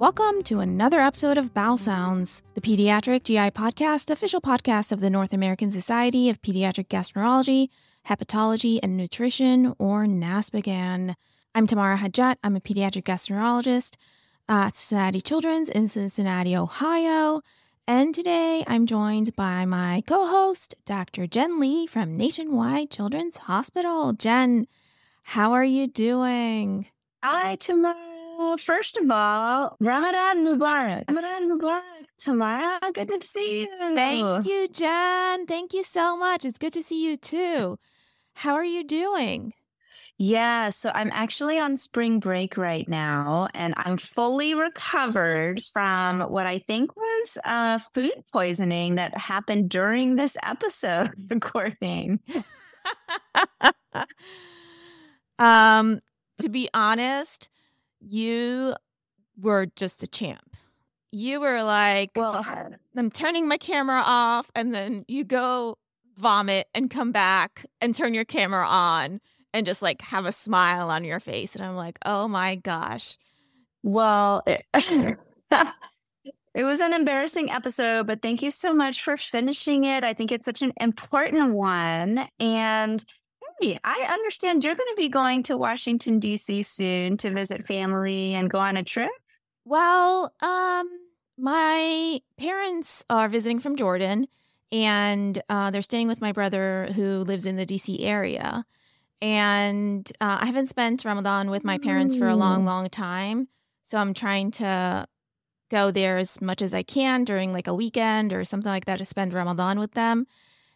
Welcome to another episode of Bowel Sounds, the Pediatric GI Podcast, the official podcast of the North American Society of Pediatric Gastroenterology, Hepatology, and Nutrition, or NASPGHAN. I'm Tamara Hadjet. I'm a pediatric gastroenterologist at Cincinnati Children's in Cincinnati, Ohio. And today I'm joined by my co-host, Dr. Jen Lee from Nationwide Children's Hospital. Jen, how are you doing? Hi, Tamara. First of all, Ramadan Mubarak. Ramadan Mubarak, Tamara. Good to see you. Thank you, Jen. Thank you so much. It's good to see you too. How are you doing? Yeah, so I'm actually on spring break right now, and I'm fully recovered from what I think was food poisoning that happened during this episode recording. To be honest, you were just a champ. You were like, Well, I'm turning my camera off, and then you go vomit and come back and turn your camera on and just like have a smile on your face. And I'm like, oh my gosh. well, it was an embarrassing episode, but thank you so much for finishing it. I think it's such an important one. And hey, I understand you're going to be going to Washington, D.C. soon to visit family and go on a trip. Well, my parents are visiting from Jordan, and they're staying with my brother who lives in the DC area. And I haven't spent Ramadan with my parents for a long, long time. So I'm trying to go there as much as I can during like a weekend or something like that to spend Ramadan with them.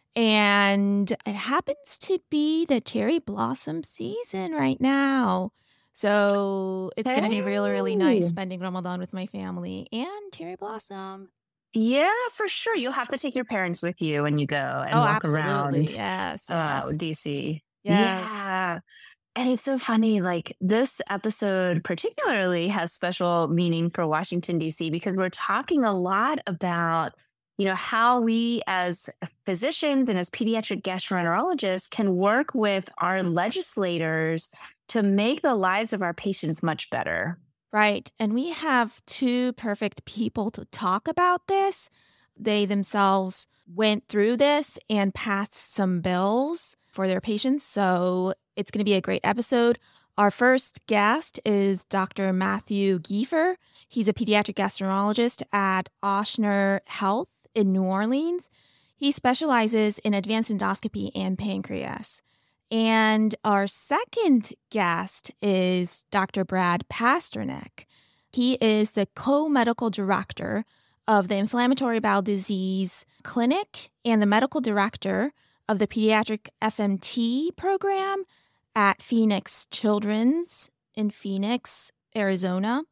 And it happens to be the cherry blossom season right now. So it's going to be really, really nice spending Ramadan with my family and cherry blossom. Yeah, for sure. You'll have to take your parents with you when you go and walk around Yes. DC. Yes. Yeah. And it's so funny, like this episode particularly has special meaning for Washington, D.C. because we're talking a lot about how we as physicians and as pediatric gastroenterologists can work with our legislators to make the lives of our patients much better. Right. And we have two perfect people to talk about this. They themselves went through this and passed some bills for their patients. So it's going to be a great episode. Our first guest is Dr. Matthew Giefer. He's a pediatric gastroenterologist at Ochsner Health in New Orleans. He specializes in advanced endoscopy and pancreas. And our second guest is Dr. Brad Pasternak. He is the co-medical director of the Inflammatory Bowel Disease Clinic and the medical director of the Pediatric FMT program at Phoenix Children's in Phoenix, Arizona.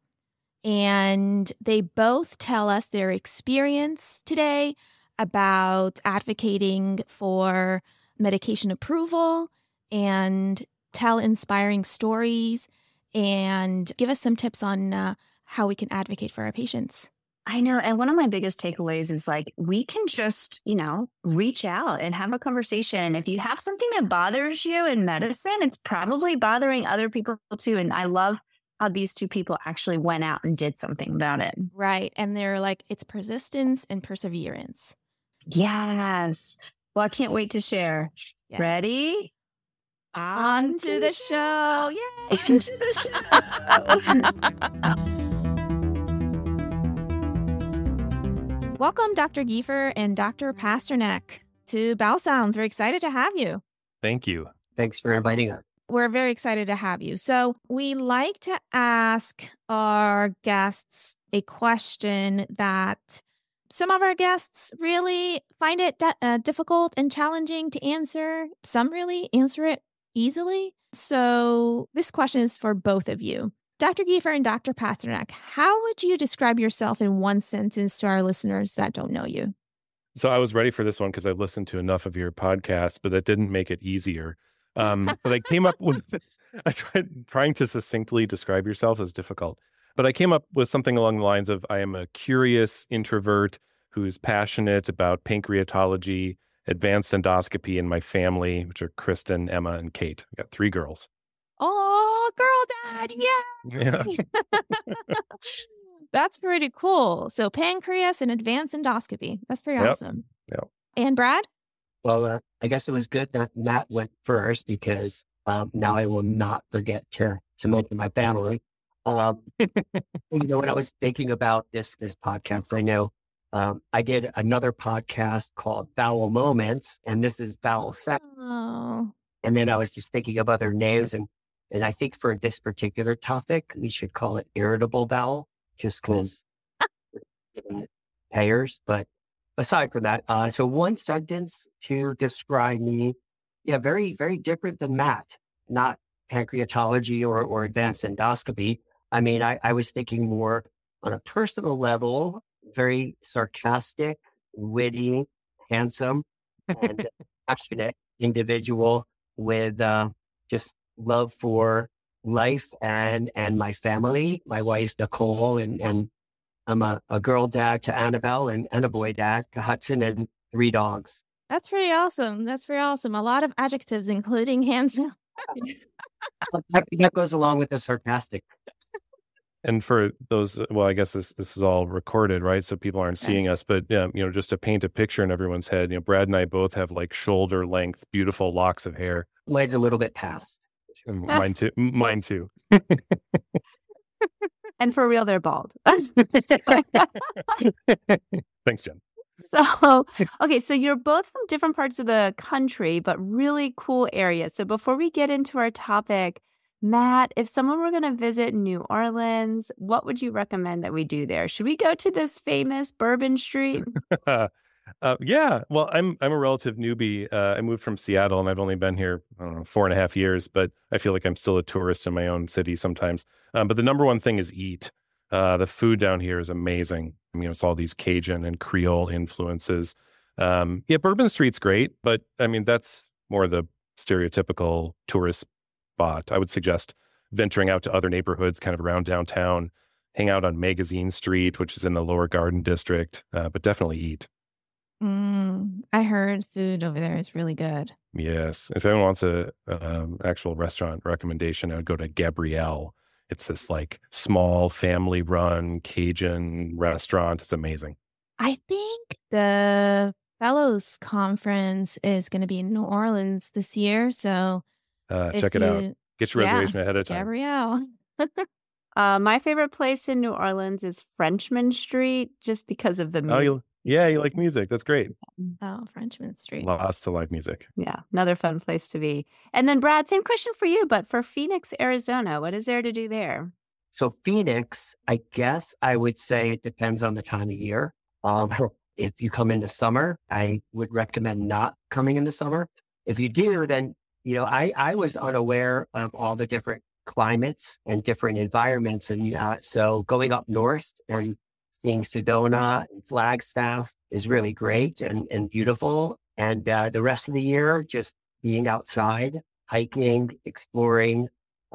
And they both tell us their experience today about advocating for medication approval and tell inspiring stories and give us some tips on how we can advocate for our patients. I know. And one of my biggest takeaways is like, we can just, reach out and have a conversation. If you have something that bothers you in medicine, it's probably bothering other people too. And I love how these two people actually went out and did something about it. Right. And they're like, it's persistence and perseverance. Yes. Well, I can't wait to share. Yes. Ready? On to the show. Yay! On to the show. Welcome, Dr. Giefer and Dr. Pasternak to Bowel Sounds. We're excited to have you. Thank you. Thanks for inviting us. We're very excited to have you. So we like to ask our guests a question that some of our guests really find it difficult and challenging to answer. Some really answer it easily. So this question is for both of you. Dr. Giefer and Dr. Pasternak, how would you describe yourself in one sentence to our listeners that don't know you? So I was ready for this one because I've listened to enough of your podcasts, but that didn't make it easier. But I came up with, I tried trying to succinctly describe yourself as difficult, but I came up with something along the lines of, I am a curious introvert who is passionate about pancreatology, advanced endoscopy, and my family, which are Kristen, Emma, and Kate. I got 3 girls. Oh, girl dad. Yeah. That's pretty cool. So pancreas and advanced endoscopy. That's pretty Yep. awesome. Yep. And Brad? Well, I guess it was good that Matt went first because now I will not forget to mention my family. When I was thinking about this podcast, I know I did another podcast called Bowel Moments, and this is Bowel Sex. Oh, And then I was just thinking of other names, and I think for this particular topic, we should call it irritable bowel, just because payers. But aside from that, so one sentence to describe me, very, very different than Matt, not pancreatology or advanced endoscopy. I mean, I was thinking more on a personal level, very sarcastic, witty, handsome, and passionate individual with just love for life and my family. My wife's Nicole, and I'm a girl dad to Annabelle and a boy dad to Hudson and 3 dogs. that's pretty awesome. That's pretty awesome. A lot of adjectives, including handsome. That goes along with the sarcastic. And for those, well, I guess this is all recorded, right? So people aren't seeing us, but just to paint a picture in everyone's head, Brad and I both have like shoulder length, beautiful locks of hair. Mine's a little bit past. And mine too. Mine too. And for real, they're bald. Thanks, Jen. So, okay, so you're both from different parts of the country, but really cool areas. So before we get into our topic, Matt, if someone were going to visit New Orleans, what would you recommend that we do there? Should we go to this famous Bourbon Street? Yeah. Well, I'm a relative newbie. I moved from Seattle, and I've only been here, I don't know, 4.5 years, but I feel like I'm still a tourist in my own city sometimes. But the number one thing is eat. The food down here is amazing. It's all these Cajun and Creole influences. Bourbon Street's great, but that's more the stereotypical tourist spot. I would suggest venturing out to other neighborhoods kind of around downtown, hang out on Magazine Street, which is in the Lower Garden District, but definitely eat. I heard food over there is really good. Yes. If anyone wants a actual restaurant recommendation, I would go to Gabrielle. It's this like small family run Cajun restaurant. It's amazing. I think the Fellows Conference is going to be in New Orleans this year. So check it out. Get your reservation ahead of time. Gabrielle. My favorite place in New Orleans is Frenchman Street, just because of the music. You like music. That's great. Oh, Frenchman Street. Lots to live music. Yeah, another fun place to be. And then Brad, same question for you, but for Phoenix, Arizona, what is there to do there? So Phoenix, I guess I would say it depends on the time of year. If you come into summer, I would recommend not coming in the summer. If you do, then, I was unaware of all the different climates and different environments. And so going up north and seeing Sedona and Flagstaff is really great and beautiful. And the rest of the year, just being outside, hiking, exploring,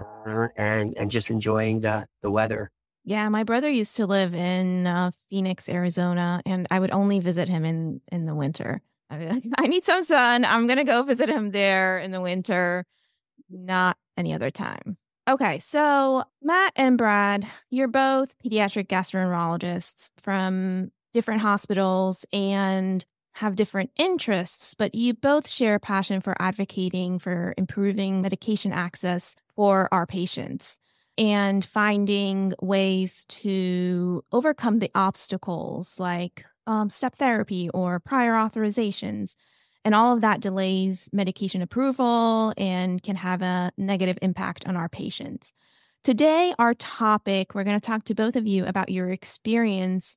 and just enjoying the weather. Yeah, my brother used to live in Phoenix, Arizona, and I would only visit him in the winter. I need some sun. I'm going to go visit him there in the winter, not any other time. Okay, so Matt and Brad, you're both pediatric gastroenterologists from different hospitals and have different interests, but you both share a passion for advocating for improving medication access for our patients and finding ways to overcome the obstacles like step therapy or prior authorizations. And all of that delays medication approval and can have a negative impact on our patients. Today, our topic, we're going to talk to both of you about your experience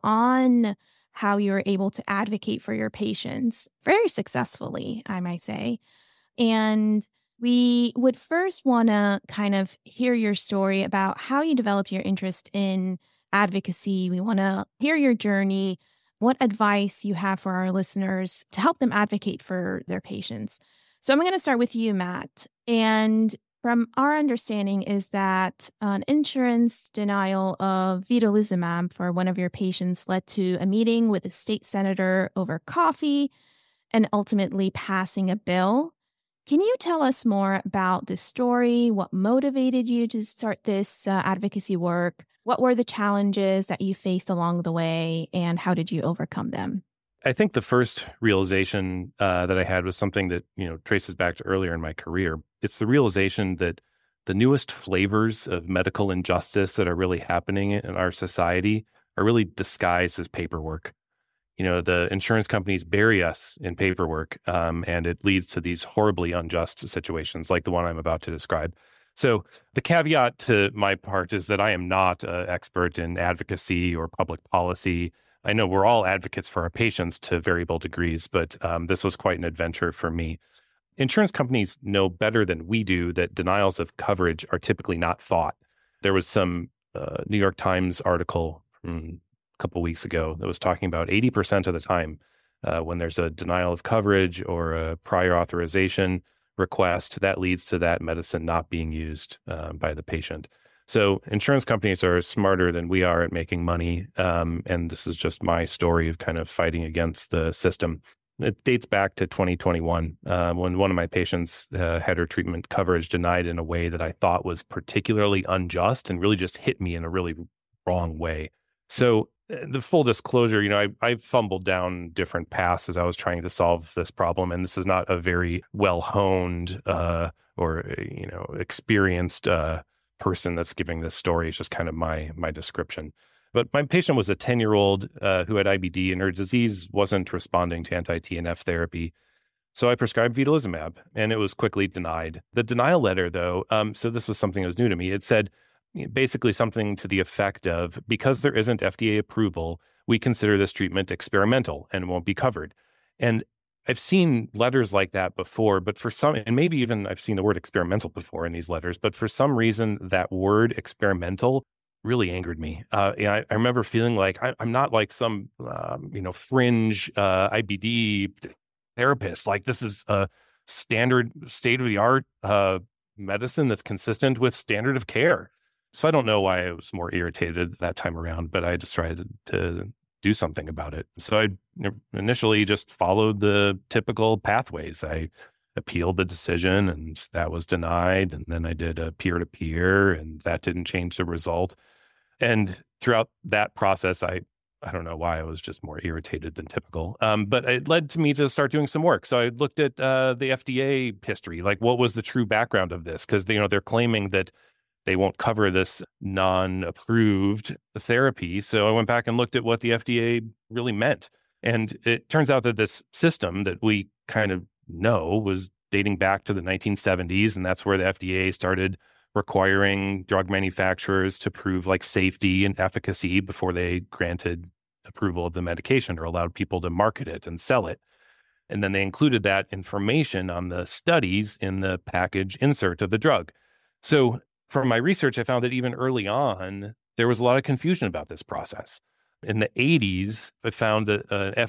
on how you're able to advocate for your patients very successfully, I might say. And we would first want to kind of hear your story about how you developed your interest in advocacy. We want to hear your journey, what advice you have for our listeners to help them advocate for their patients. So I'm going to start with you, Matt. And from our understanding is that an insurance denial of vedolizumab for one of your patients led to a meeting with a state senator over coffee and ultimately passing a bill. Can you tell us more about this story? What motivated you to start this advocacy work? What were the challenges that you faced along the way, and how did you overcome them? I think the first realization that I had was something that, traces back to earlier in my career. It's the realization that the newest flavors of medical injustice that are really happening in our society are really disguised as paperwork. The insurance companies bury us in paperwork, and it leads to these horribly unjust situations like the one I'm about to describe. So the caveat to my part is that I am not an expert in advocacy or public policy. I know we're all advocates for our patients to variable degrees, but this was quite an adventure for me. Insurance companies know better than we do that denials of coverage are typically not fought. There was some New York Times article from a couple weeks ago that was talking about 80% of the time when there's a denial of coverage or a prior authorization request, that leads to that medicine not being used by the patient. So insurance companies are smarter than we are at making money. And this is just my story of kind of fighting against the system. It dates back to 2021 when one of my patients had her treatment coverage denied in a way that I thought was particularly unjust and really just hit me in a really wrong way. So the full disclosure, I fumbled down different paths as I was trying to solve this problem. And this is not a very well-honed or experienced person that's giving this story. It's just kind of my description. But my patient was a 10-year-old who had IBD, and her disease wasn't responding to anti-TNF therapy. So I prescribed vedolizumab, and it was quickly denied. The denial letter, though, so this was something that was new to me. It said basically something to the effect of, because there isn't FDA approval, we consider this treatment experimental and won't be covered. And I've seen letters like that before, but for some, and maybe even I've seen the word experimental before in these letters, but for some reason, that word experimental really angered me. I remember feeling like I'm not like some, fringe IBD therapist. Like, this is a standard state-of-the-art medicine that's consistent with standard of care. So I don't know why I was more irritated that time around, but I decided to do something about it. So I initially just followed the typical pathways. I appealed the decision, and that was denied. And then I did a peer-to-peer, and that didn't change the result. And throughout that process, I don't know why I was just more irritated than typical. But it led to me to start doing some work. So I looked at the FDA history, like what was the true background of this? Because they're claiming that they won't cover this non-approved therapy. So I went back and looked at what the FDA really meant. And it turns out that this system that we kind of know was dating back to the 1970s. And that's where the FDA started requiring drug manufacturers to prove like safety and efficacy before they granted approval of the medication or allowed people to market it and sell it. And then they included that information on the studies in the package insert of the drug. So from my research, I found that even early on, there was a lot of confusion about this process. In the 80s, I found that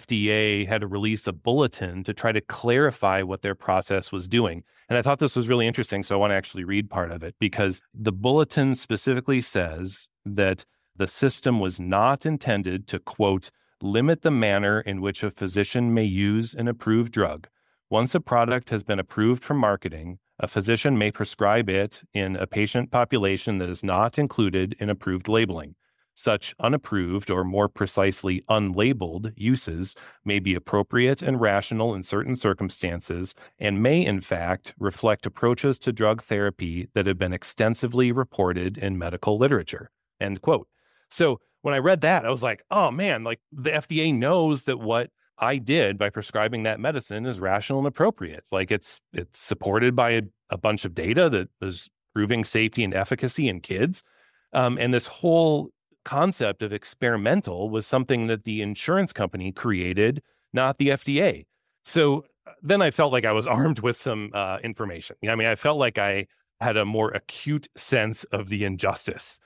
FDA had to release a bulletin to try to clarify what their process was doing. And I thought this was really interesting, so I want to actually read part of it, because the bulletin specifically says that the system was not intended to, quote, limit the manner in which a physician may use an approved drug. Once a product has been approved for marketing, a physician may prescribe it in a patient population that is not included in approved labeling. Such unapproved, or more precisely unlabeled, uses may be appropriate and rational in certain circumstances and may, in fact, reflect approaches to drug therapy that have been extensively reported in medical literature, end quote. So when I read that, I was like, oh man, like the FDA knows that what I did by prescribing that medicine is rational and appropriate. Like it's supported by a bunch of data that is proving safety and efficacy in kids. And this whole concept of experimental was something that the insurance company created, not the FDA. So then I felt like I was armed with some information. I felt like I had a more acute sense of the injustice.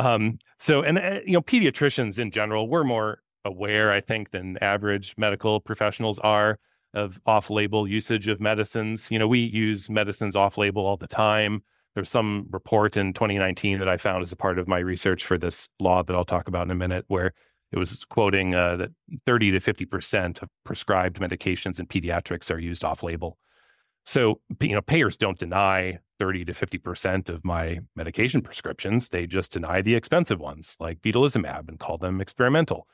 Pediatricians in general, we're more aware, I think, than average medical professionals are of off-label usage of medicines. We use medicines off-label all the time. There's some report in 2019 that I found as a part of my research for this law that I'll talk about in a minute, where it was quoting that 30 to 50% of prescribed medications in pediatrics are used off-label. So, payers don't deny 30 to 50% of my medication prescriptions. They just deny the expensive ones like vedolizumab and call them experimental.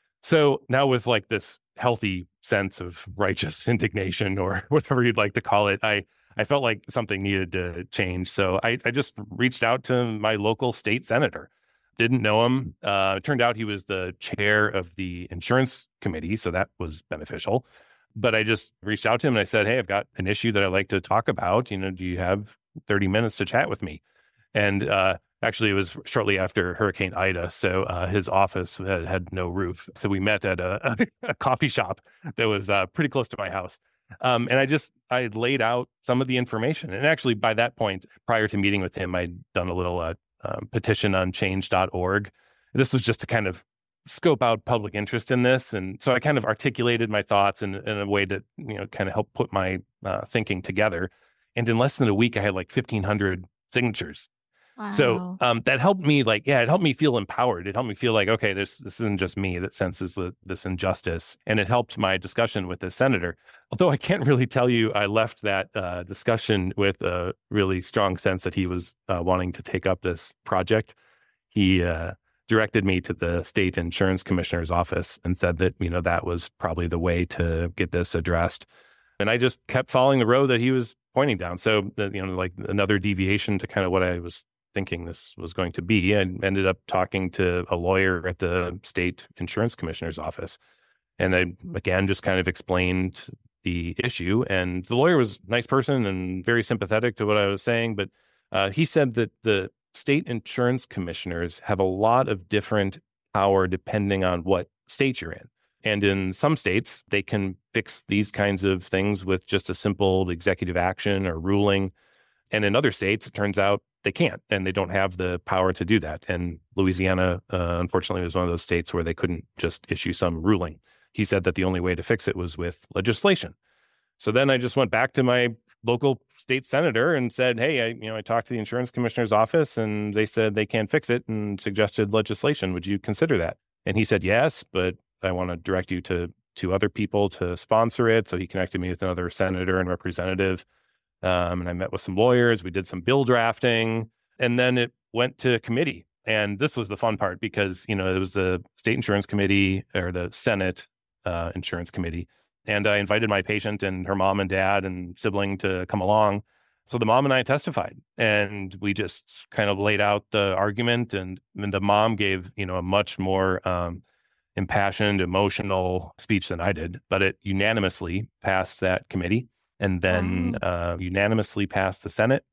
So now with like this healthy sense of righteous indignation or whatever you'd like to call it, I felt like something needed to change. So I just reached out to my local state senator. Didn't know him. It turned out he was the chair of the insurance committee. So that was beneficial. But I just reached out to him and I said, hey, I've got an issue that I'd like to talk about. Do you have 30 minutes to chat with me? And actually, it was shortly after Hurricane Ida. So his office had no roof. So we met at a coffee shop that was pretty close to my house. And I laid out some of the information. And actually, by that point, prior to meeting with him, I'd done a little petition on change.org. This was just to kind of scope out public interest in this. And so I kind of articulated my thoughts in a way that, kind of helped put my thinking together. And in less than a week, I had like 1,500 signatures. Wow. So that helped me it helped me feel empowered. It helped me feel like, okay, this isn't just me that senses this injustice. And it helped my discussion with the senator. Although I can't really tell you, I left that discussion with a really strong sense that he was wanting to take up this project. He directed me to the state insurance commissioner's office and said that, that was probably the way to get this addressed. And I just kept following the road that he was pointing down. So, like another deviation to kind of what I was thinking this was going to be. I ended up talking to a lawyer at the state insurance commissioner's office. And I, again, just kind of explained the issue. And the lawyer was a nice person and very sympathetic to what I was saying. But he said that the state insurance commissioners have a lot of different power depending on what state you're in. And in some states, they can fix these kinds of things with just a simple executive action or ruling. And in other states, it turns out they can't, and they don't have the power to do that. And Louisiana, unfortunately, was one of those states where they couldn't just issue some ruling. He said that the only way to fix it was with legislation. So then I just went back to my local state senator and said, hey, I talked to the insurance commissioner's office and they said they can't fix it and suggested legislation. Would you consider that? And he said, yes, but I want to direct you to two other people to sponsor it. So he connected me with another senator and representative. And I met with some lawyers. We did some bill drafting, and then it went to committee. And this was the fun part because, it was the state insurance committee or the Senate insurance committee. And I invited my patient and her mom and dad and sibling to come along. So the mom and I testified, and we just kind of laid out the argument. And the mom gave, a much more impassioned, emotional speech than I did, but it unanimously passed that committee. And then unanimously passed the Senate,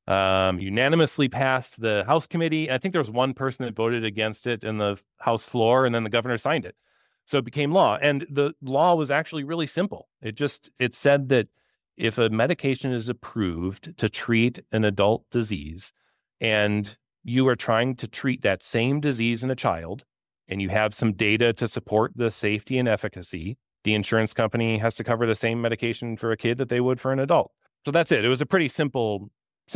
unanimously passed the House committee. I think there was one person that voted against it in the House floor, and then the governor signed it. So it became law. And the law was actually really simple. It said that if a medication is approved to treat an adult disease and you are trying to treat that same disease in a child, and you have some data to support the safety and efficacy, the insurance company has to cover the same medication for a kid that they would for an adult. So that's it. It was a pretty simple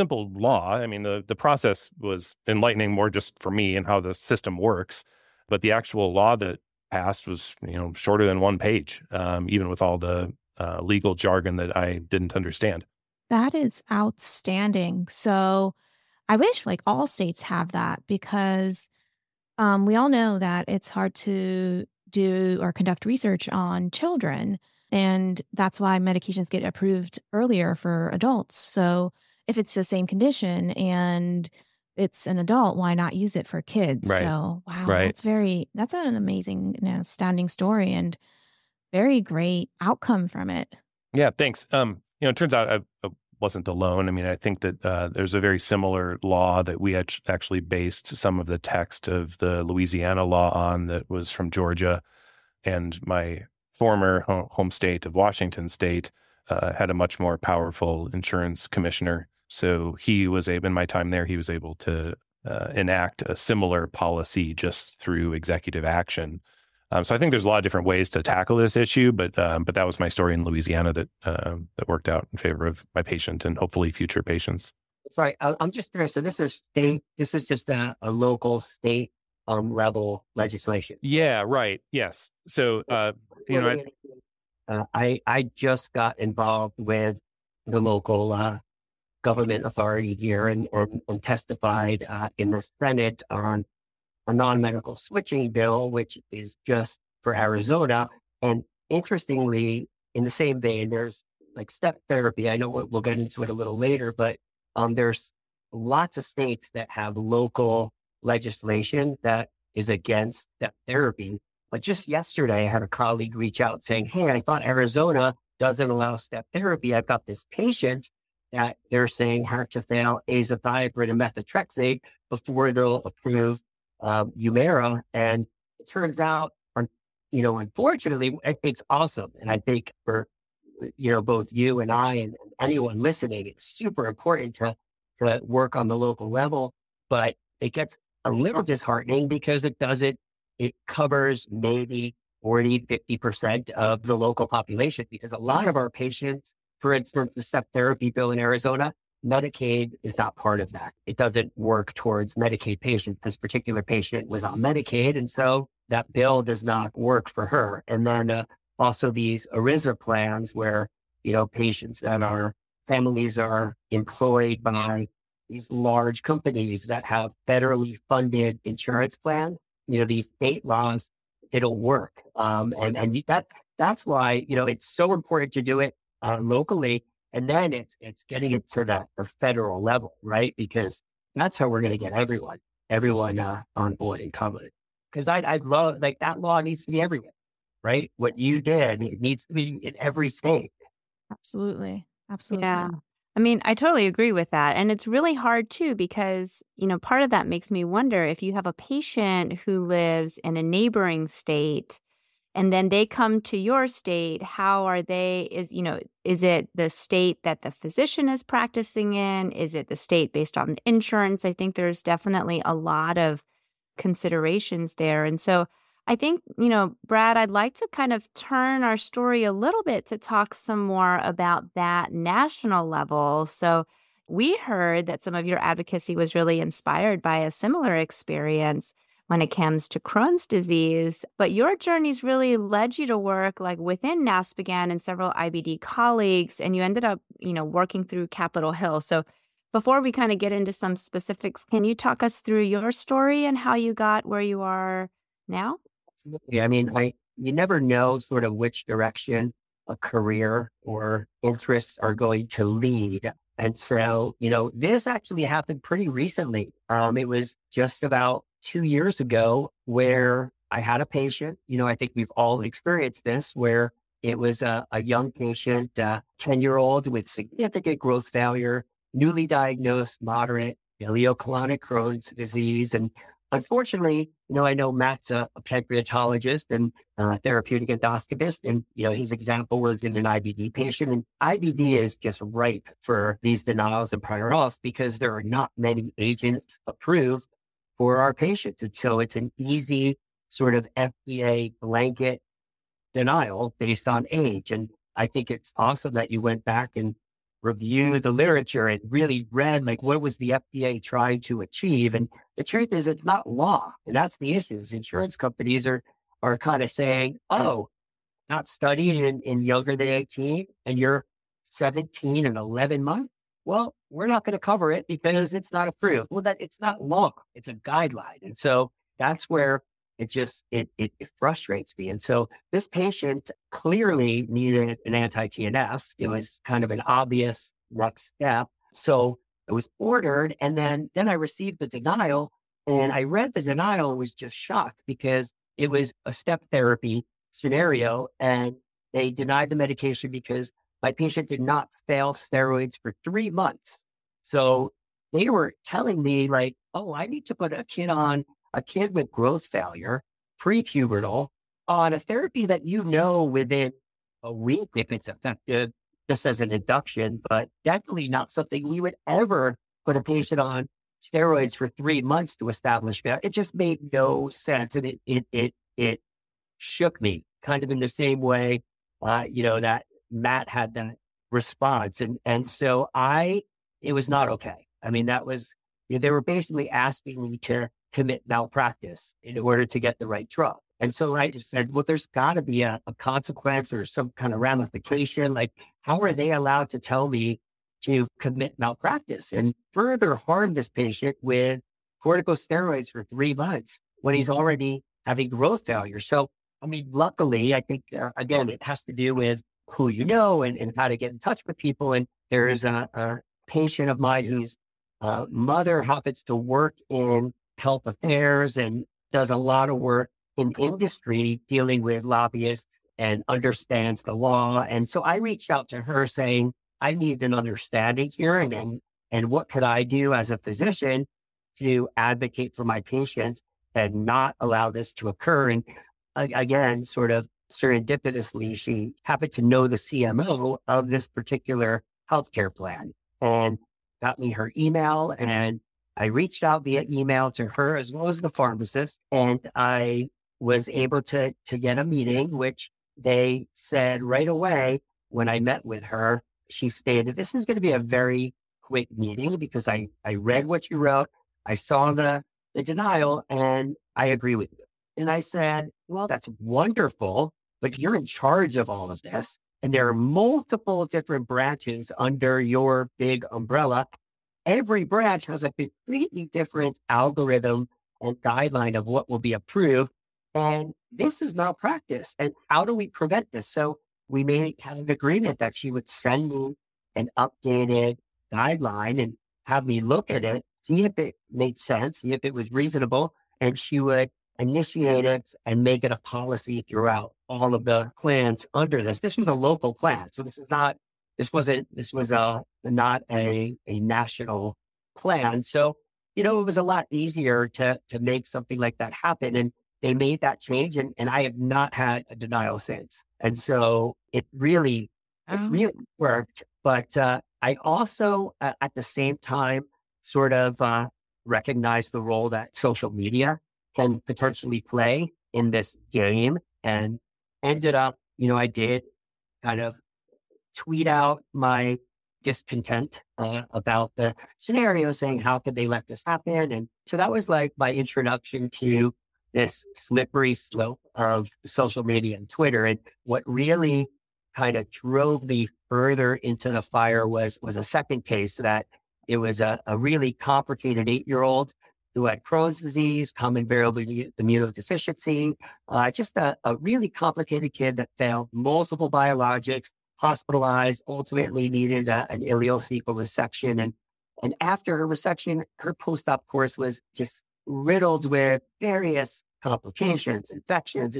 law. I mean, the process was enlightening more just for me and how the system works. But the actual law that passed was, shorter than one page, even with all the legal jargon that I didn't understand. That is outstanding. So I wish like all states have that because we all know that it's hard to do or conduct research on children. And that's why medications get approved earlier for adults. So if it's the same condition and it's an adult, why not use it for kids? Right. So, wow, Right. that's an amazing and astounding story and very great outcome from it. Yeah, thanks. It turns out I wasn't alone. I mean, I think that there's a very similar law that we actually based some of the text of the Louisiana law on that was from Georgia. And my former home state of Washington state had a much more powerful insurance commissioner. So he was able, in my time there, he was able to enact a similar policy just through executive action. So I think there's a lot of different ways to tackle this issue, but that was my story in Louisiana that worked out in favor of my patient and hopefully future patients. Sorry, I'm just curious. So this is state. This is just a local state level legislation. Yeah. Right. Yes. So I I just got involved with the local government authority here and testified in the Senate on a non-medical switching bill, which is just for Arizona. And interestingly, in the same vein, there's like step therapy. I know we'll get into it a little later, but there's lots of states that have local legislation that is against step therapy. But just yesterday, I had a colleague reach out saying, hey, I thought Arizona doesn't allow step therapy. I've got this patient that they're saying had to fail azathioprine and methotrexate before they'll approve Humira. And it turns out, unfortunately, it's awesome. And I think for, both you and I and anyone listening, it's super important to work on the local level, but it gets a little disheartening because it covers maybe 40, 50% of the local population, because a lot of our patients, for instance, the step therapy bill in Arizona, Medicaid is not part of that. It doesn't work towards Medicaid patients. This particular patient was on Medicaid, and so that bill does not work for her. And then also these ERISA plans where, patients that are families are employed by these large companies that have federally funded insurance plans, these state laws, it'll work. And that's why, it's so important to do it locally. And then it's getting it to the federal level, right? Because that's how we're going to get everyone on board and covered. Because I love, like, that law needs to be everywhere, right? What you did, it needs to be in every state. Absolutely. Absolutely. Yeah. I mean, I totally agree with that. And it's really hard too, because, part of that makes me wonder if you have a patient who lives in a neighboring state and then they come to your state, how are they, is it the state that the physician is practicing in? Is it the state based on insurance? I think there's definitely a lot of considerations there. And so I think, Brad, I'd like to kind of turn our story a little bit to talk some more about that national level. So we heard that some of your advocacy was really inspired by a similar experience when it comes to Crohn's disease, but your journeys really led you to work like within NASPGHAN and several IBD colleagues, and you ended up, working through Capitol Hill. So before we kind of get into some specifics, can you talk us through your story and how you got where you are now? Absolutely. I mean, you never know sort of which direction a career or interests are going to lead. And so, this actually happened pretty recently. It was just about 2 years ago where I had a patient, I think we've all experienced this, where it was a young patient, 10-year-old with significant growth failure, newly diagnosed moderate ileocolonic Crohn's disease. And unfortunately, I know Matt's a pancreatologist and therapeutic endoscopist, and, his example was in an IBD patient. And IBD is just ripe for these denials and prior auths because there are not many agents approved for our patients. And so it's an easy sort of FDA blanket denial based on age. And I think it's awesome that you went back and reviewed the literature and really read, like, what was the FDA trying to achieve? And the truth is, it's not law. And that's the issue. Insurance companies are kind of saying, oh, not studied in younger than 18 and you're 17 and 11 months. Well, we're not going to cover it because it's not approved. Well, it's not law. It's a guideline. And so that's where it frustrates me. And so this patient clearly needed an anti-TNF. It was kind of an obvious next step. So it was ordered. And then I received the denial, and I read the denial and was just shocked because it was a step therapy scenario. And they denied the medication because my patient did not fail steroids for 3 months. So they were telling me, like, oh, I need to put a kid with growth failure, prepubertal, on a therapy that within a week if it's effective, just as an induction, but definitely not something we would ever put a patient on steroids for 3 months to establish that. It just made no sense. And it shook me kind of in the same way, that Matt had that response. And so it was not okay. I mean, that was, they were basically asking me to commit malpractice in order to get the right drug. And so I just said, well, there's got to be a consequence or some kind of ramification. Like, how are they allowed to tell me to commit malpractice and further harm this patient with corticosteroids for 3 months when he's already having growth failure? So, I mean, luckily, I think, again, it has to do with who you know and how to get in touch with people. And there's a patient of mine whose mother happens to work in health affairs and does a lot of work in industry dealing with lobbyists and understands the law. And so I reached out to her saying, I need an understanding here. And what could I do as a physician to advocate for my patients and not allow this to occur? And again, sort of serendipitously, she happened to know the CMO of this particular healthcare plan and got me her email. And I reached out via email to her as well as the pharmacist. And I was able to get a meeting, which they said right away when I met with her. She stated, this is going to be a very quick meeting because I read what you wrote. I saw the denial and I agree with you. And I said, well, that's wonderful, but you're in charge of all of this. And there are multiple different branches under your big umbrella. Every branch has a completely different algorithm and guideline of what will be approved. And this is malpractice. And how do we prevent this? So we made kind of an agreement that she would send me an updated guideline and have me look at it, see if it made sense, see if it was reasonable. And she would initiate it and make it a policy throughout all of the plans under this. This was a local plan. So this was not a national plan. So, it was a lot easier to make something like that happen. And they made that change and I have not had a denial since. And so it really worked. But I also, at the same time, sort of recognize the role that social media can potentially play in this game and ended up, I did kind of tweet out my discontent about the scenario, saying, how could they let this happen? And so that was like my introduction to this slippery slope of social media and Twitter. And what really kind of drove me further into the fire was a second case that it was a really complicated 8-year-old who had Crohn's disease, common variable immunodeficiency, just a really complicated kid that failed multiple biologics, hospitalized, ultimately needed an ileocecal resection. And after her resection, her post-op course was just riddled with various complications, infections.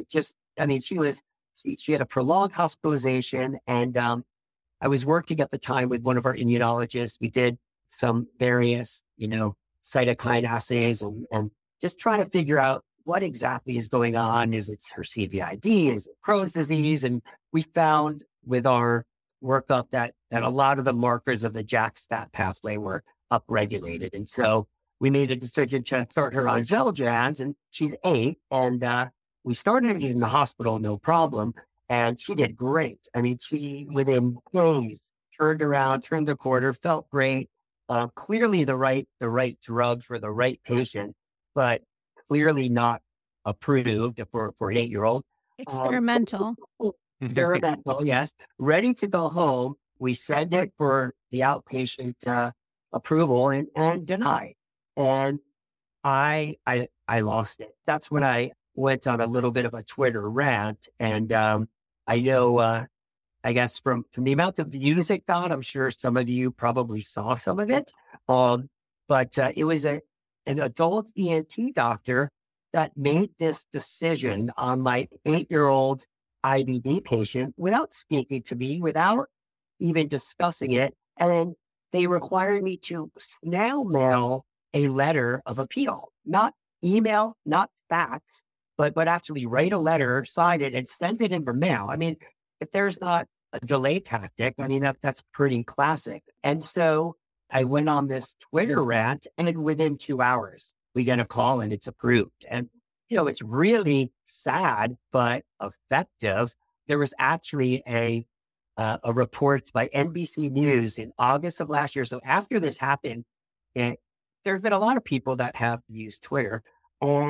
She had a prolonged hospitalization. And I was working at the time with one of our immunologists. We did some various, cytokine assays and just trying to figure out what exactly is going on. Is it her CVID? Is it Crohn's disease? And we found with our workup that a lot of the markers of the JAK-STAT pathway were upregulated. And so we made a decision to start her on Xeljanz, and she's 8. And we started her in the hospital, no problem. And she did great. I mean, she, within days, turned around, turned the corner, felt great. Clearly the right drug for the right patient, but clearly not approved for an 8-year-old. Experimental. Experimental, yes. Ready to go home. We send it for the outpatient approval and denied. And I lost it. That's when I went on a little bit of a Twitter rant. And I know, I guess from the amount of views it got, I'm sure some of you probably saw some of it. But it was an adult ENT doctor that made this decision on my 8-year-old IBD patient without speaking to me, without even discussing it. And they required me to snail mail a letter of appeal, not email, not fax, but actually write a letter, sign it, and send it in the mail. I mean, if there's not a delay tactic, I mean, that's pretty classic. And so I went on this Twitter rant, and within 2 hours, we get a call and it's approved. And, it's really sad, but effective. There was actually a report by NBC News in August of last year. So after this happened, there have been a lot of people that have used Twitter, and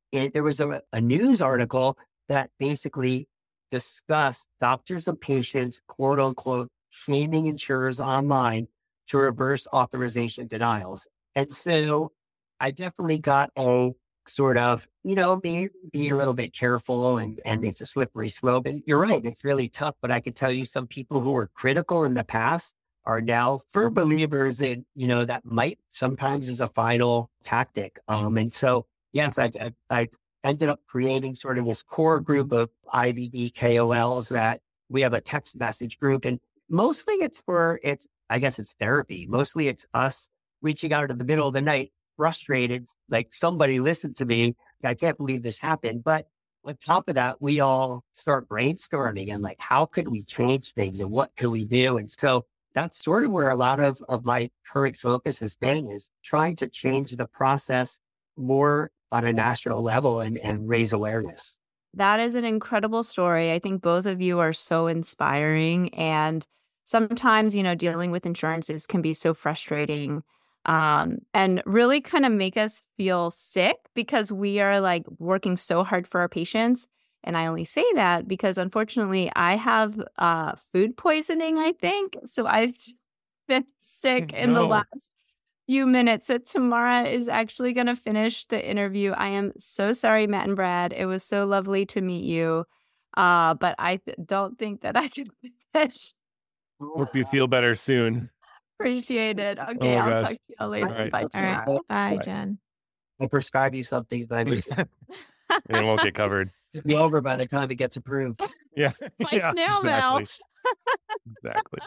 there was a news article that basically discussed doctors and patients, quote unquote, shaming insurers online to reverse authorization denials. And so I definitely got a sort of, be a little bit careful, and it's a slippery slope. And you're right, it's really tough. But I can tell you some people who were critical in the past are now firm believers in, that might sometimes is a final tactic. And so, yes, I ended up creating sort of this core group of IBD KOLs that we have a text message group. And mostly I guess it's therapy. Mostly it's us reaching out in the middle of the night, frustrated, like somebody listened to me. I can't believe this happened. But on top of that, we all start brainstorming and like, how could we change things and what could we do? And so that's sort of where a lot of my current focus has been, is trying to change the process more on a national level and raise awareness. That is an incredible story. I think both of you are so inspiring. And sometimes, dealing with insurances can be so frustrating, and really kind of make us feel sick because we are like working so hard for our patients. And I only say that because unfortunately I have food poisoning, I think. So I've been sick in the last few minutes. So Tamara is actually going to finish the interview. I am so sorry, Matt and Brad. It was so lovely to meet you. But I don't think that I can finish. Hope you feel better soon. Appreciate it. Okay, I'll talk to you all later. All right. Bye, All right. Bye, Jen. I'll prescribe you something, but And it won't get covered. it'll be over by the time it gets approved. Yeah. By snail mail. Exactly.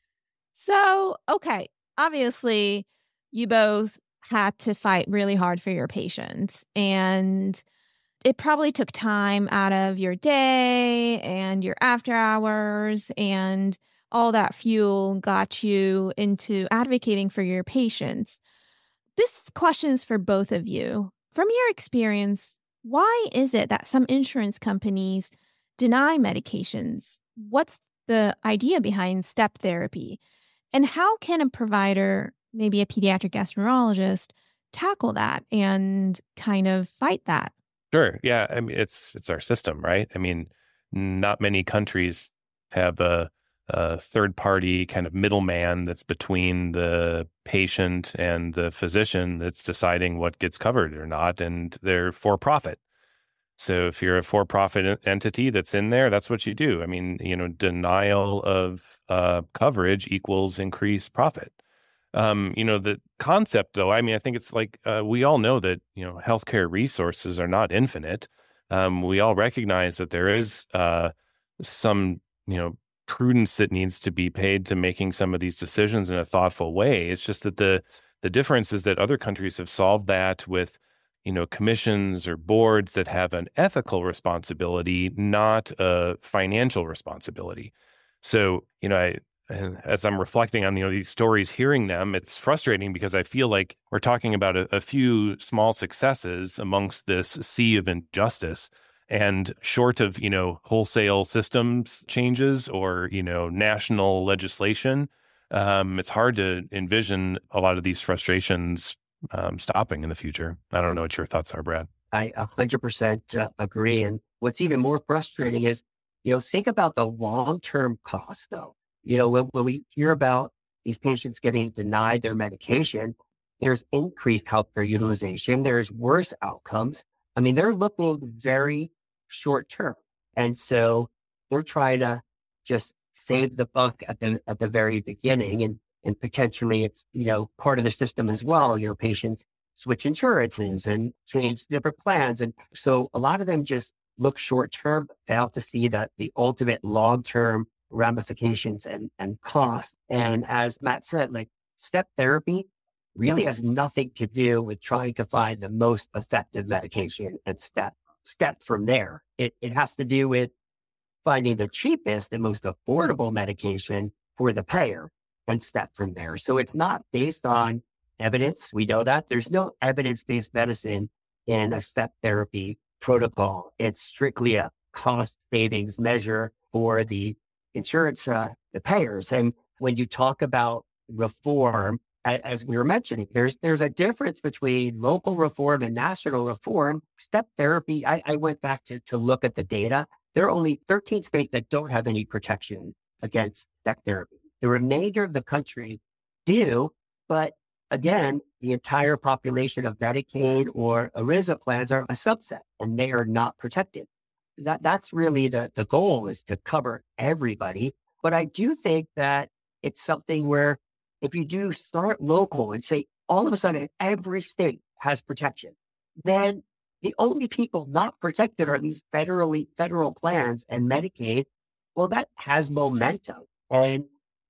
So, okay, obviously, you both had to fight really hard for your patients, and it probably took time out of your day and your after hours, and all that fuel got you into advocating for your patients. This question is for both of you. From your experience, why is it that some insurance companies deny medications? What's the idea behind step therapy? And how can a provider, maybe a pediatric gastroenterologist, tackle that and kind of fight that? Sure. Yeah. I mean, it's our system, right? I mean, not many countries have a third party kind of middleman that's between the patient and the physician that's deciding what gets covered or not. And they're for profit. So if you're a for-profit entity that's in there, that's what you do. I mean, denial of coverage equals increased profit. The concept, though, I mean, I think it's like we all know that, healthcare resources are not infinite. We all recognize that there is some, prudence that needs to be paid to making some of these decisions in a thoughtful way. It's just that the difference is that other countries have solved that with, commissions or boards that have an ethical responsibility, not a financial responsibility. So, as I'm reflecting on, these stories, hearing them, it's frustrating because I feel like we're talking about a few small successes amongst this sea of injustice. And short of, wholesale systems changes or, national legislation, it's hard to envision a lot of these frustrations stopping in the future. I don't know what your thoughts are, Brad. I 100% agree. And what's even more frustrating is, think about the long-term cost, though. When we hear about these patients getting denied their medication, there's increased healthcare utilization. There's worse outcomes. I mean, they're looking very short term. And so they're trying to just save the buck at the very beginning. And potentially it's, part of the system as well. Patients switch insurances and change different plans. And so a lot of them just look short term, fail to see that the ultimate long-term ramifications and cost. And as Matt said, like step therapy really has nothing to do with trying to find the most effective medication and step from there. It has to do with finding the cheapest and most affordable medication for the payer and step from there. So it's not based on evidence. We know that there's no evidence-based medicine in a step therapy protocol. It's strictly a cost savings measure for the insurance, the payers. And when you talk about reform, as we were mentioning, there's a difference between local reform and national reform. Step therapy, I went back to look at the data. There are only 13 states that don't have any protection against step therapy. The remainder of the country do, but again, the entire population of Medicaid or ERISA plans are a subset, and they are not protected. That's really the goal, is to cover everybody. But I do think that it's something where if you do start local and say all of a sudden every state has protection, then the only people not protected are these federal plans and Medicaid. Well, that has momentum. And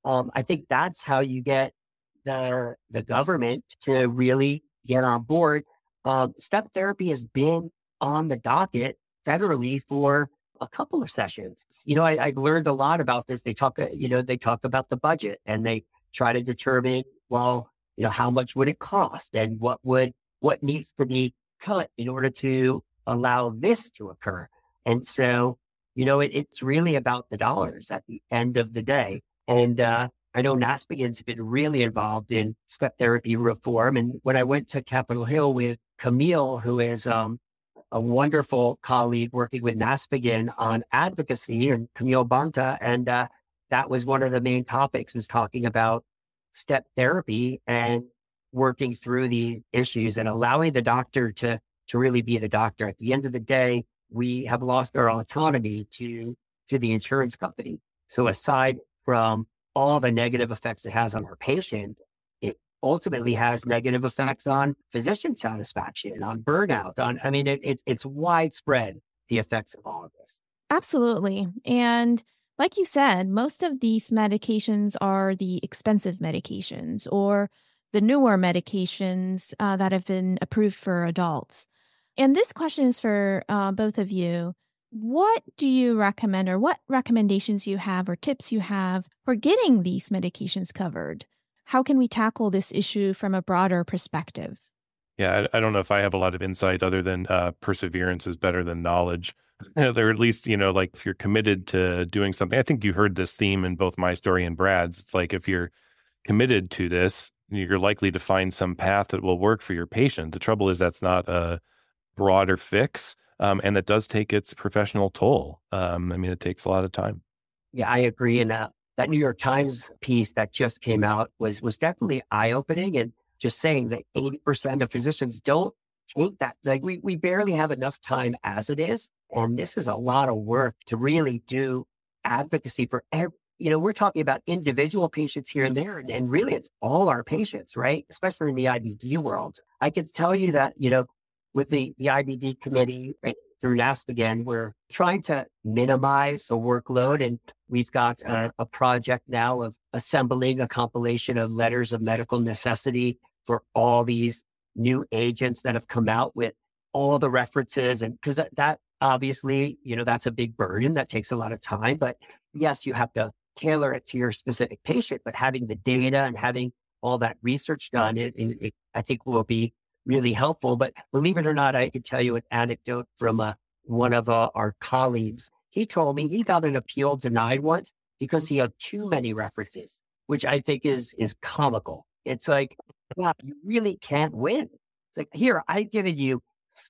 I think that's how you get the government to really get on board. Step therapy has been on the docket federally for a couple of sessions. I learned a lot about this. They talk about the budget, and they try to determine, well, how much would it cost, and what needs to be cut in order to allow this to occur. And so, it's really about the dollars at the end of the day. And I know NASPGHAN's been really involved in step therapy reform. And when I went to Capitol Hill with Camille, who is a wonderful colleague working with NASPGHAN on advocacy, and Camille Banta, and that was one of the main topics, was talking about step therapy and working through these issues and allowing the doctor to really be the doctor. At the end of the day, we have lost our autonomy to the insurance company. So aside from all the negative effects it has on our patient, it ultimately has negative effects on physician satisfaction, on burnout, it's widespread, the effects of all of this. Absolutely. And like you said, most of these medications are the expensive medications or the newer medications that have been approved for adults. And this question is for both of you. What do you recommend, or what recommendations you have or tips you have for getting these medications covered? How can we tackle this issue from a broader perspective? Yeah, I don't know if I have a lot of insight other than perseverance is better than knowledge. Or at least, like if you're committed to doing something, I think you heard this theme in both my story and Brad's. It's like, if you're committed to this, you're likely to find some path that will work for your patient. The trouble is that's not a broader fix. And that does take its professional toll. It takes a lot of time. Yeah, I agree. And that New York Times piece that just came out was definitely eye-opening, and just saying that 80% of physicians don't take that. Like, we barely have enough time as it is. And this is a lot of work to really do advocacy for we're talking about individual patients here and there, and really it's all our patients, right? Especially in the IBD world. I can tell you that, with the IBD committee through NASPGHAN, we're trying to minimize the workload. And we've got a project now of assembling a compilation of letters of medical necessity for all these new agents that have come out, with all the references. And because that obviously, that's a big burden that takes a lot of time. But yes, you have to tailor it to your specific patient, but having the data and having all that research done, it I think will be really helpful. But believe it or not, I can tell you an anecdote from one of our colleagues. He told me he got an appeal denied once because he had too many references, which I think is comical. It's like, wow, you really can't win. It's like, here, I've given you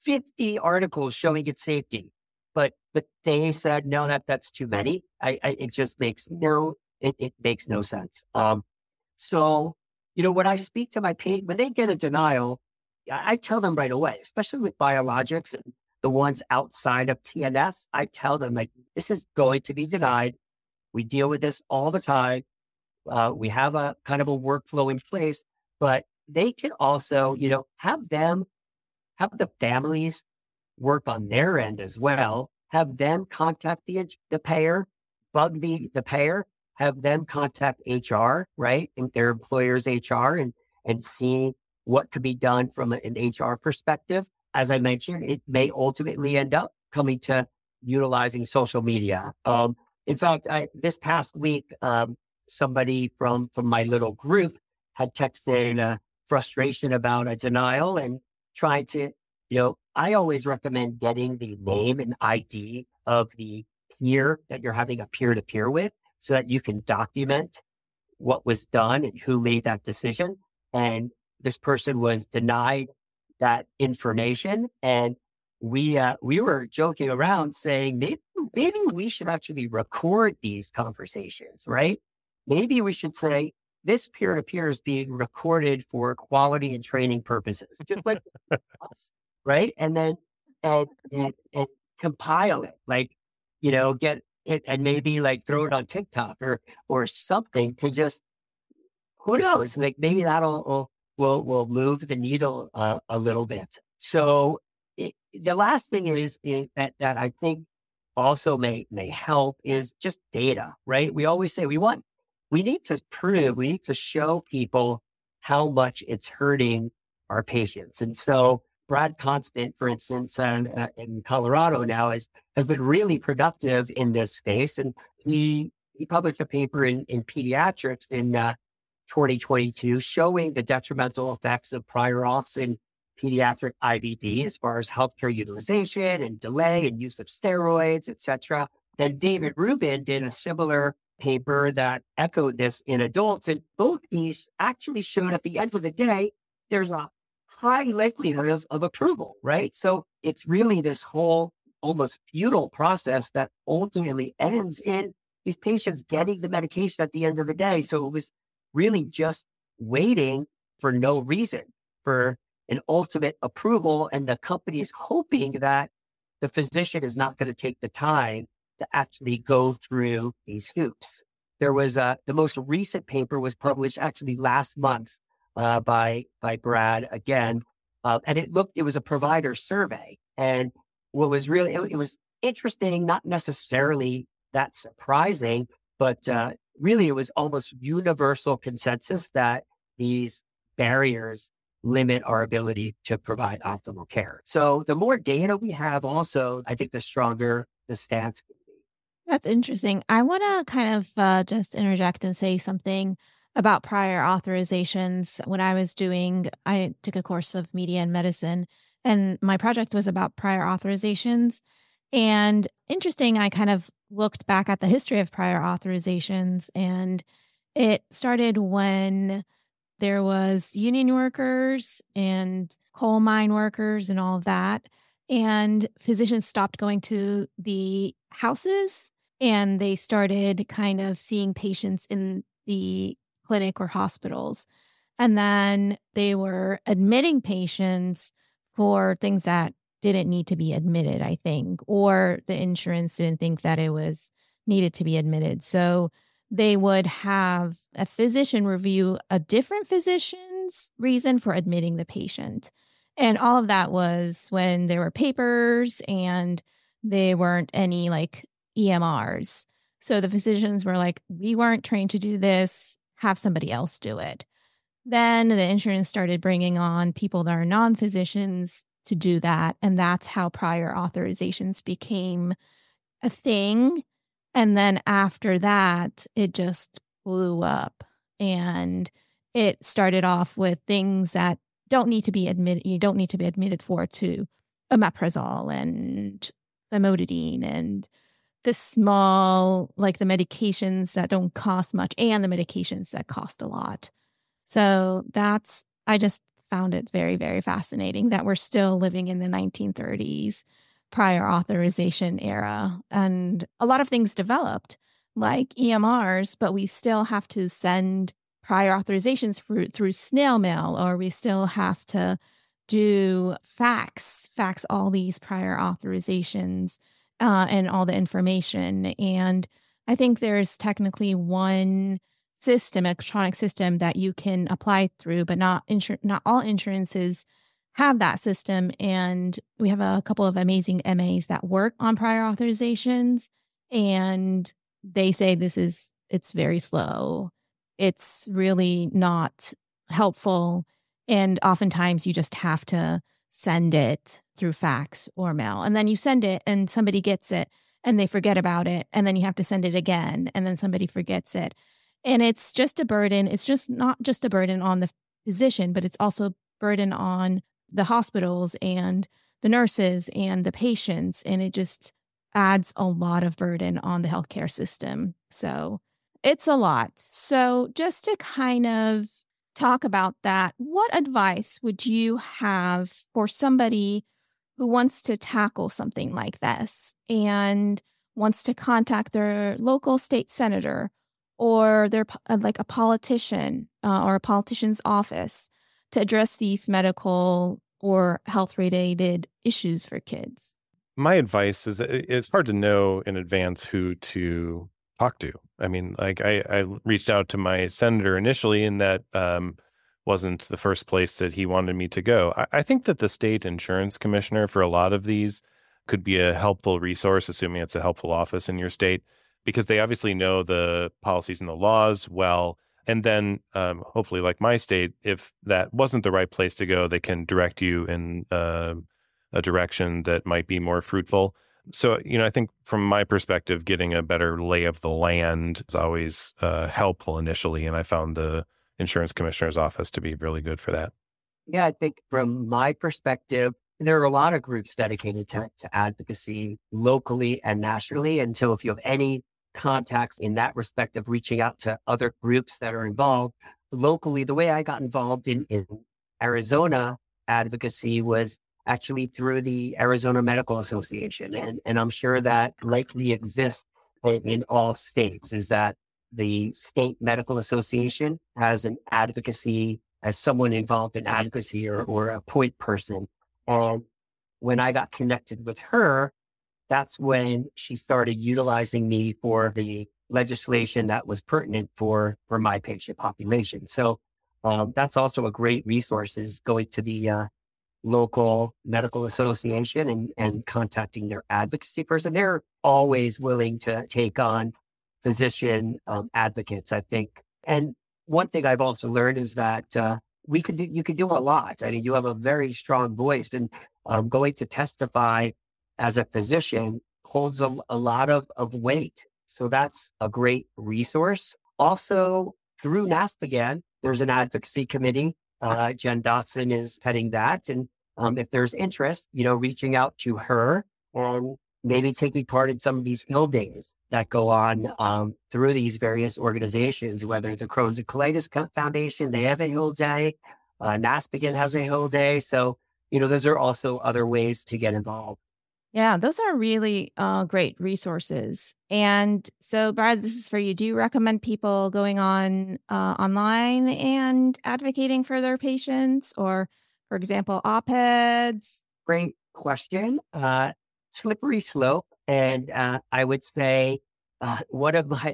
50 articles showing its safety, but they said, no, that's too many. It just makes it makes no sense. So, when I speak to my patient, when they get a denial, I tell them right away, especially with biologics and the ones outside of TNS, I tell them, like, this is going to be denied. We deal with this all the time. We have a kind of a workflow in place, but they can also, have the families work on their end as well, have them contact the payer, bug the payer, have them contact HR, right? And their employer's HR, and see what could be done from an HR perspective. As I mentioned, it may ultimately end up coming to utilizing social media. In fact, this past week, somebody from my little group had texted frustration about a denial and trying to, I always recommend getting the name and ID of the peer that you're having a peer-to-peer with, so that you can document what was done and who made that decision. and this person was denied that information. And we were joking around saying maybe we should actually record these conversations, right? Maybe we should say this peer-to-peer is being recorded for quality and training purposes, just like us, right? And then and compile it, like, get it and maybe like throw it on TikTok or something to just, who knows, like maybe that'll will move the needle a little bit. So the last thing is that I think also may help is just data, right? We always say we need to show people how much it's hurting our patients. And so Brad Constant, for instance, in Colorado now has been really productive in this space. And he published a paper in Pediatrics in 2022 showing the detrimental effects of prior auths in pediatric IBD as far as healthcare utilization and delay and use of steroids, et cetera. Then David Rubin did a similar paper that echoed this in adults. And both these actually showed at the end of the day, there's a high likelihood of approval, right? So it's really this whole almost futile process that ultimately ends in these patients getting the medication at the end of the day. So it was really just waiting for no reason for an ultimate approval. And the company is hoping that the physician is not going to take the time to actually go through these hoops. There was the most recent paper was published actually last month by Brad again. And it was a provider survey. And what was really, it was interesting, not necessarily that surprising, but really it was almost universal consensus that these barriers limit our ability to provide optimal care. So the more data we have also, I think the stronger the stance can be. That's interesting. I want to kind of just interject and say something about prior authorizations. When I took a course of media and medicine, and my project was about prior authorizations. And interesting, I kind of looked back at the history of prior authorizations, and it started when there was union workers and coal mine workers and all of that. And physicians stopped going to the houses and they started kind of seeing patients in the clinic or hospitals. And then they were admitting patients for things that didn't need to be admitted, I think, or the insurance didn't think that it was needed to be admitted. So they would have a physician review a different physician's reason for admitting the patient. And all of that was when there were papers and there weren't any like EMRs. So the physicians were like, we weren't trained to do this, have somebody else do it. Then the insurance started bringing on people that are non-physicians to do that. And that's how prior authorizations became a thing. And then after that, it just blew up. And it started off with things that don't need to be admitted. You don't need to be admitted for to omeprazole and famotidine and the small, like the medications that don't cost much and the medications that cost a lot. So I just found it very, very fascinating that we're still living in the 1930s prior authorization era. And a lot of things developed like EMRs, but we still have to send prior authorizations through snail mail, or we still have to do fax all these prior authorizations and all the information. And I think there's technically one electronic system that you can apply through, but not all insurances have that system. And we have a couple of amazing MAs that work on prior authorizations, and they say it's very slow. It's really not helpful. And oftentimes you just have to send it through fax or mail. And then you send it and somebody gets it and they forget about it. And then you have to send it again and then somebody forgets it. And it's just a burden. It's just not just a burden on the physician, but it's also a burden on the hospitals and the nurses and the patients. And it just adds a lot of burden on the healthcare system. So it's a lot. So just to kind of talk about that, what advice would you have for somebody who wants to tackle something like this and wants to contact their local state senator or their like a politician or a politician's office to address these medical or health related issues for kids? My advice is that it's hard to know in advance who to talk to. I mean, like I reached out to my senator initially, and that wasn't the first place that he wanted me to go. I think that the state insurance commissioner for a lot of these could be a helpful resource, assuming it's a helpful office in your state, because they obviously know the policies and the laws well. And then hopefully, like my state, if that wasn't the right place to go, they can direct you in a direction that might be more fruitful. So, I think from my perspective, getting a better lay of the land is always helpful initially. And I found the insurance commissioner's office to be really good for that. Yeah, I think from my perspective, there are a lot of groups dedicated to advocacy locally and nationally. And so if you have any contacts in that respect of reaching out to other groups that are involved locally, the way I got involved in Arizona advocacy was actually through the Arizona Medical Association. And I'm sure that likely exists in all states, is that the state medical association has an advocacy, as someone involved in advocacy or a point person. And when I got connected with her, that's when she started utilizing me for the legislation that was pertinent for my patient population. So that's also a great resource, is going to the local medical association and contacting their advocacy person. They're always willing to take on physician advocates, I think. And one thing I've also learned is that you could do a lot. I mean, you have a very strong voice, and going to testify as a physician holds a lot of weight. So that's a great resource. Also, through NASPGHAN, there's an advocacy committee. Jen Dotson is heading that. And if there's interest, reaching out to her and maybe taking part in some of these hill days that go on through these various organizations, whether it's the Crohn's and Colitis Foundation, they have a hill day, NASPGHAN has a hill day. So, those are also other ways to get involved. Yeah, those are really great resources. And so, Brad, this is for you. Do you recommend people going on online and advocating for their patients, or, for example, op-eds? Great question. Slippery slope. And I would say one of my,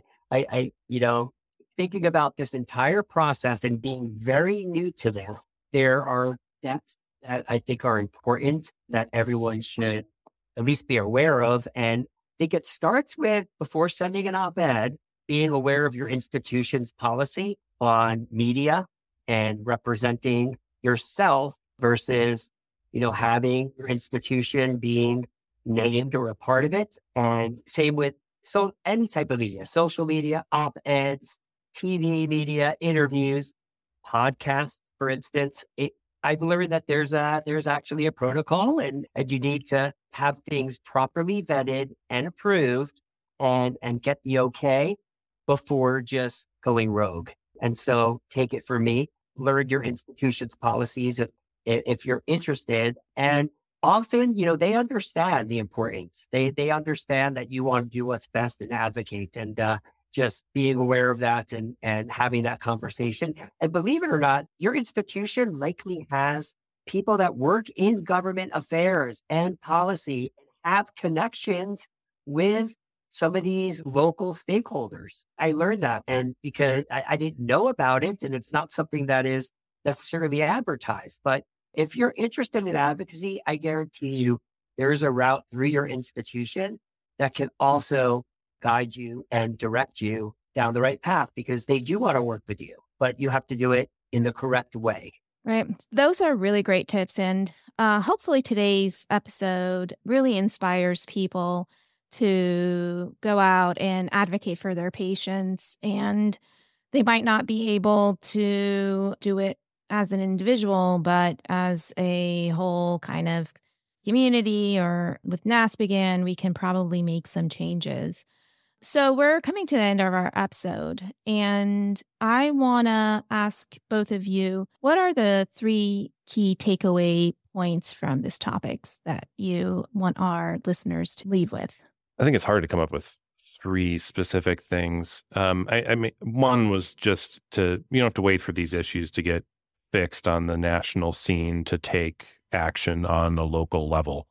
thinking about this entire process and being very new to this, there are steps that I think are important that everyone should at least be aware of. And I think it starts with, before sending an op-ed, being aware of your institution's policy on media and representing yourself versus, having your institution being named or a part of it. And same with any type of media, social media, op-eds, TV media, interviews, podcasts, for instance. I've learned that there's actually a protocol, and you need to have things properly vetted and approved and get the okay before just going rogue. And so take it from me, learn your institution's policies if you're interested. And often, they understand the importance. They understand that you want to do what's best and advocate, and just being aware of that and having that conversation. And believe it or not, your institution likely has people that work in government affairs and policy, have connections with some of these local stakeholders. I learned that, and because I didn't know about it, and it's not something that is necessarily advertised. But if you're interested in advocacy, I guarantee you there's a route through your institution that can also guide you and direct you down the right path, because they do want to work with you, but you have to do it in the correct way. Right. Those are really great tips. And hopefully today's episode really inspires people to go out and advocate for their patients. And they might not be able to do it as an individual, but as a whole kind of community, or with NASPGHAN, we can probably make some changes. So we're coming to the end of our episode, and I want to ask both of you, what are the 3 key takeaway points from this topics that you want our listeners to leave with? I think it's hard to come up with 3 specific things. I mean, one was just you don't have to wait for these issues to get fixed on the national scene to take action on a local level.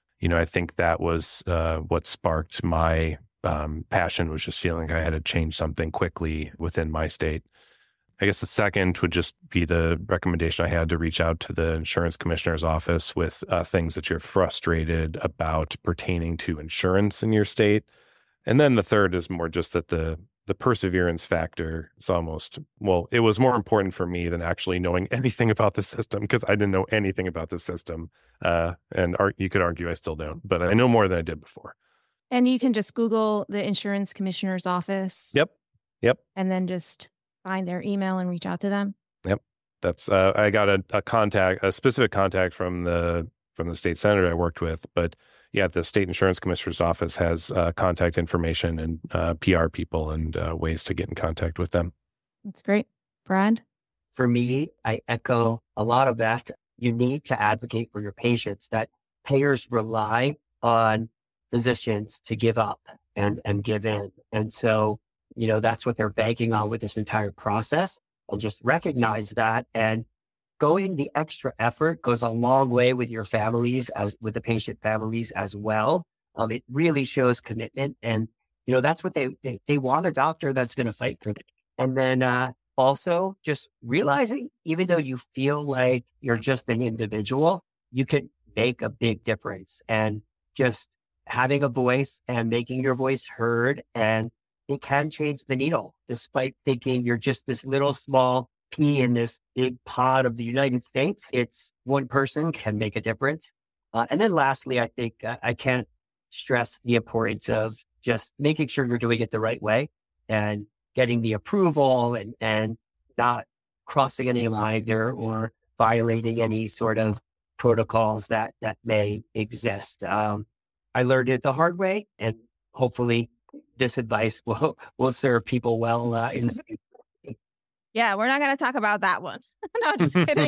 I think that was what sparked my passion, was just feeling like I had to change something quickly within my state. I guess the second would just be the recommendation I had to reach out to the insurance commissioner's office with things that you're frustrated about pertaining to insurance in your state. And then the third is more just that the perseverance factor is it was more important for me than actually knowing anything about the system, because I didn't know anything about the system. And you could argue I still don't, but I know more than I did before. And you can just Google the insurance commissioner's office. Yep. And then just find their email and reach out to them. Yep. That's I got a specific contact from the state senator I worked with, but yeah, the state insurance commissioner's office has contact information and PR people and ways to get in contact with them. That's great. Brad? For me, I echo a lot of that. You need to advocate for your patients, that payers rely on physicians to give up and give in. And so, that's what they're banking on with this entire process. And just recognize that, and going the extra effort goes a long way with your families, with the patient families as well. It really shows commitment, and that's what they want, a doctor that's going to fight for them. And then also just realizing, even though you feel like you're just an individual, you could make a big difference, and just having a voice and making your voice heard, and it can change the needle, despite thinking you're just this little small pea in this big pod of the United States. It's one person can make a difference. And then lastly, I think I can't stress the importance of just making sure you're doing it the right way and getting the approval and not crossing any line there or violating any sort of protocols that may exist. I learned it the hard way, and hopefully this advice will serve people well in the future. Yeah, we're not going to talk about that one. No, just kidding.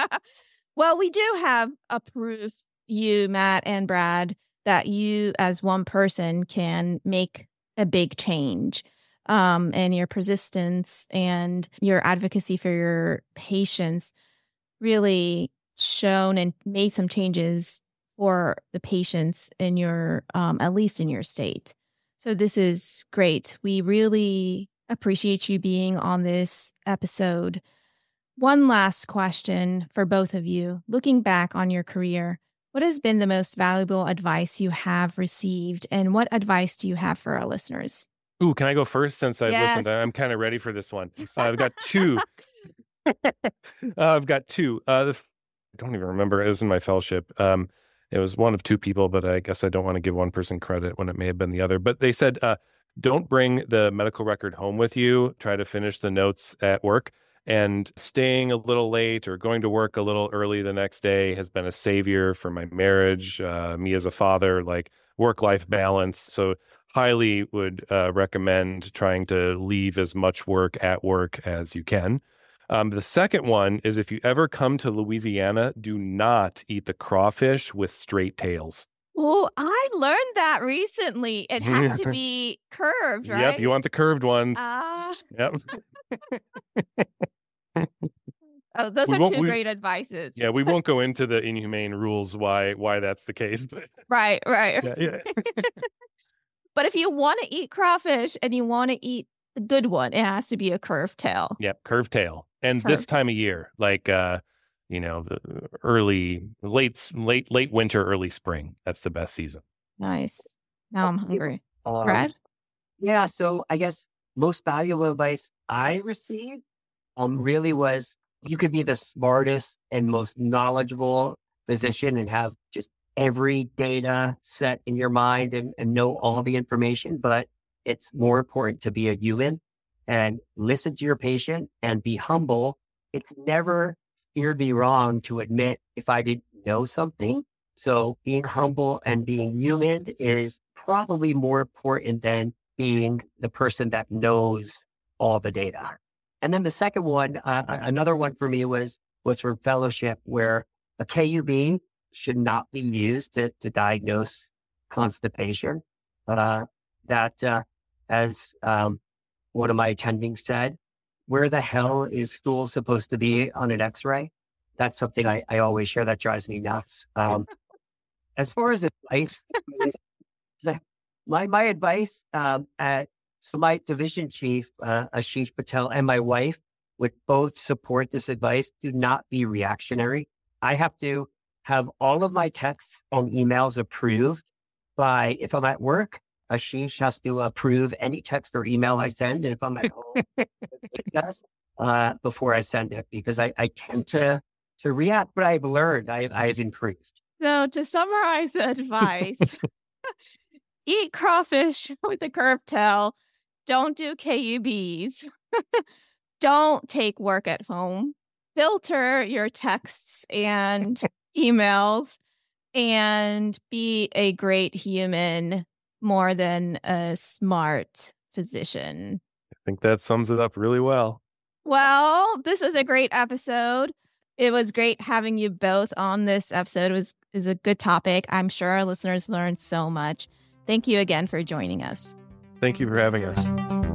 Well, we do have a proof, you, Matt and Brad, that you as one person can make a big change. And your persistence and your advocacy for your patients really shown and made some changes for the patients in your, at least in your state. So this is great. We really appreciate you being on this episode. One last question for both of you. Looking back on your career, what has been the most valuable advice you have received, and what advice do you have for our listeners? Ooh, can I go first, since I've listened? I'm kind of ready for this one. I've got 2. I've got 2. I don't even remember. It was in my fellowship. It was one of 2 people, but I guess I don't want to give one person credit when it may have been the other. But they said, don't bring the medical record home with you. Try to finish the notes at work. And staying a little late or going to work a little early the next day has been a savior for my marriage, me as a father, like work-life balance. So highly would recommend trying to leave as much work at work as you can. The second one is, if you ever come to Louisiana, do not eat the crawfish with straight tails. Oh, I learned that recently. It has to be curved, right? Yep, you want the curved ones. Yep. Oh, those are 2 great advices. Yeah, we won't go into the inhumane rules why that's the case. But Right. yeah. But if you want to eat crawfish and you want to eat the good one, it has to be a curved tail. Yep, curved tail. And this time of year, like the late winter, early spring. That's the best season. Nice. Now I'm hungry. Brad? Yeah, so I guess most valuable advice I received really was, you could be the smartest and most knowledgeable physician and have just every data set in your mind and know all the information, but it's more important to be a human and listen to your patient and be humble. It's never steered me wrong to admit if I didn't know something. So being humble and being human is probably more important than being the person that knows all the data. And then the second one, another one for me was for fellowship, where a KUB should not be used to diagnose constipation. As one of my attendings said, where the hell is stool supposed to be on an X-ray? That's something I always share. That drives me nuts. As far as advice, my advice so my division chief, Ashish Patel, and my wife would both support this advice. Do not be reactionary. I have to have all of my texts and emails approved by, if I'm at work, Ashish has to approve any text or email I send. And if I'm at home, it does before I send it, because I tend to react, but I've learned, I've increased. So to summarize the advice, eat crawfish with a curved tail. Don't do KUBs. Don't take work at home. Filter your texts and emails, and be a great human more than a smart physician. I think that sums it up really well. Well, this was a great episode. It was great having you both on this episode. It is a good topic. I'm sure our listeners learned so much. Thank you again for joining us. Thank you for having us.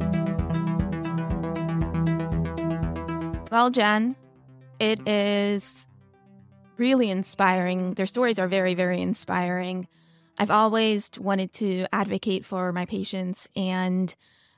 Well, Jen, it is really inspiring. Their stories are very, very inspiring. I've always wanted to advocate for my patients, and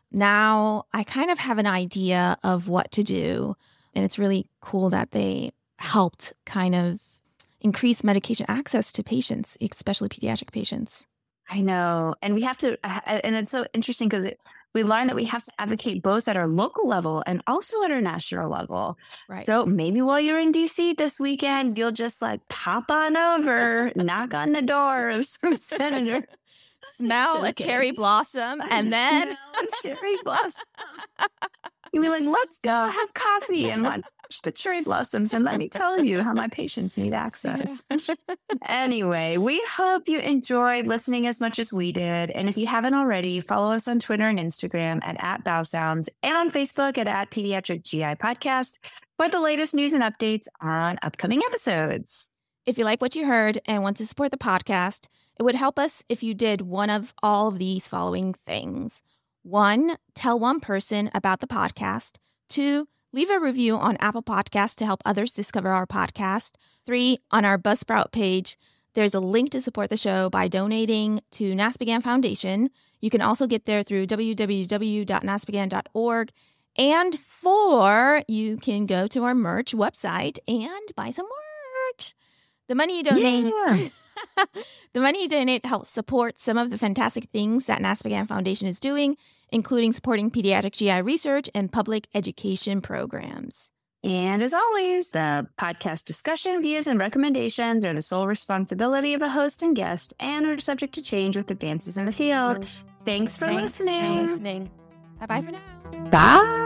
now I kind of have an idea of what to do. And it's really cool that they helped kind of increase medication access to patients, especially pediatric patients. I know. And we have to, and it's so interesting because we learned that we have to advocate both at our local level and also at our national level. Right. So maybe while you're in DC this weekend, you'll just pop on over, knock on the door of some senator. Smell Just a cherry blossom, and then smell a cherry blossom. You'll be like, let's go have coffee and watch the cherry blossoms, and let me tell you how my patients need access. Anyway, we hope you enjoyed listening as much as we did. And if you haven't already, follow us on Twitter and Instagram at @BowSounds, and on Facebook at Pediatric GI Podcast for the latest news and updates on upcoming episodes. if you like what you heard and want to support the podcast, it would help us if you did one of all of these following things. 1, tell one person about the podcast. 2, leave a review on Apple Podcasts to help others discover our podcast. 3, on our Buzzsprout page, there's a link to support the show by donating to NASPGHAN Foundation. You can also get there through www.naspghan.org. And 4, you can go to our merch website and buy some merch. The money you donate, the money you donate helps support some of the fantastic things that NASPGHAN Foundation is doing, including supporting pediatric GI research and public education programs. And as always, the podcast discussion, views, and recommendations are the sole responsibility of a host and guest and are subject to change with advances in the field. Thanks for listening. Bye-bye for now. Bye.